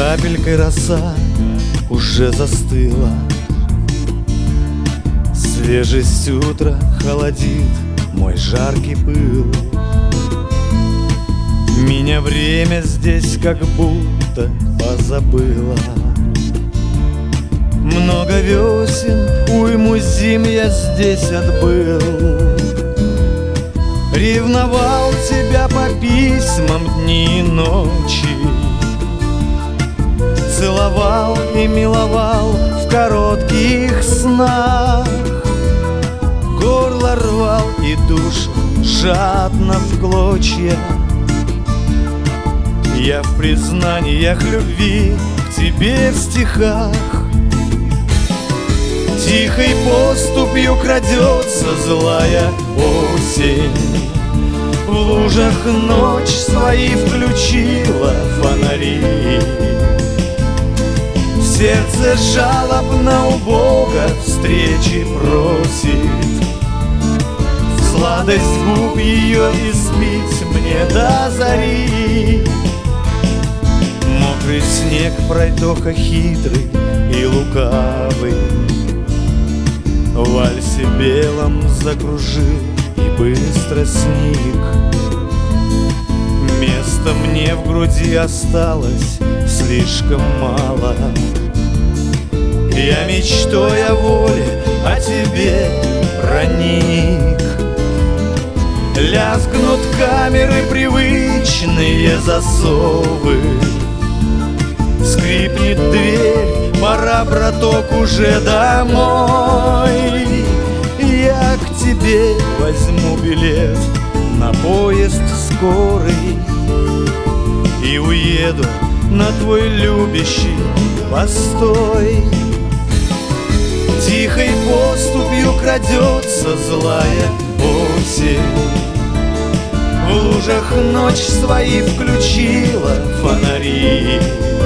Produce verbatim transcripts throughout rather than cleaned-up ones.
Капелькой роса уже застыла, свежесть утра холодит мой жаркий пыл. Меня время здесь как будто позабыло. Много весен, уйму зим я здесь отбыл. Ревновал тебя по письмам дни и ночи, целовал и миловал в коротких снах, горло рвал и душу жадно в клочья. Я в признаниях любви к тебе в стихах. Тихой поступью крадется злая осень, в лужах ночь свои включила фонари. Сердце жалобно у Бога встречи просит, сладость губ ее испить мне до зари. Мокрый снег пройдоха хитрый и лукавый в вальсе белом закружил и быстро сник. Места мне в груди осталось слишком мало. Я мечтой о воле о тебе проник. Лязгнут камеры привычные засовы, скрипнет дверь, пора, браток, уже домой. Я к тебе возьму билет на поезд скорый и уеду на твой любящий постой. Тихой поступью крадется злая осень, в лужах ночь свои включила фонари.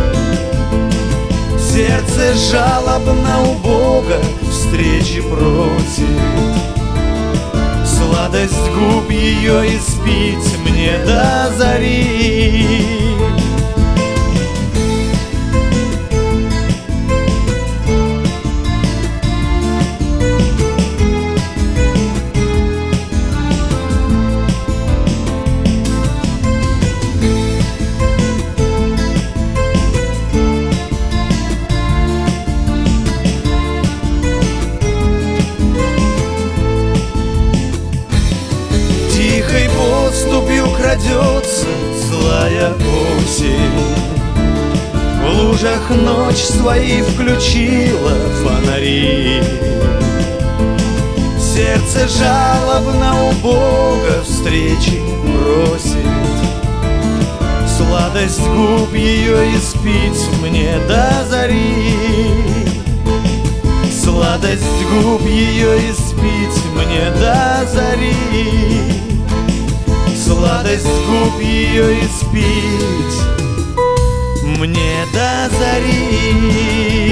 Сердце жалобно у Бога встречи просит, сладость губ ее испить мне до зари. Тихой поступью крадется злая осень, в лужах ночь свои включила фонари. Сердце жалобно у Бога встречи просит, сладость губ ее испить мне до зари. Сладость губ ее испить мне до зари. Сладость губ ее испить мне до зари.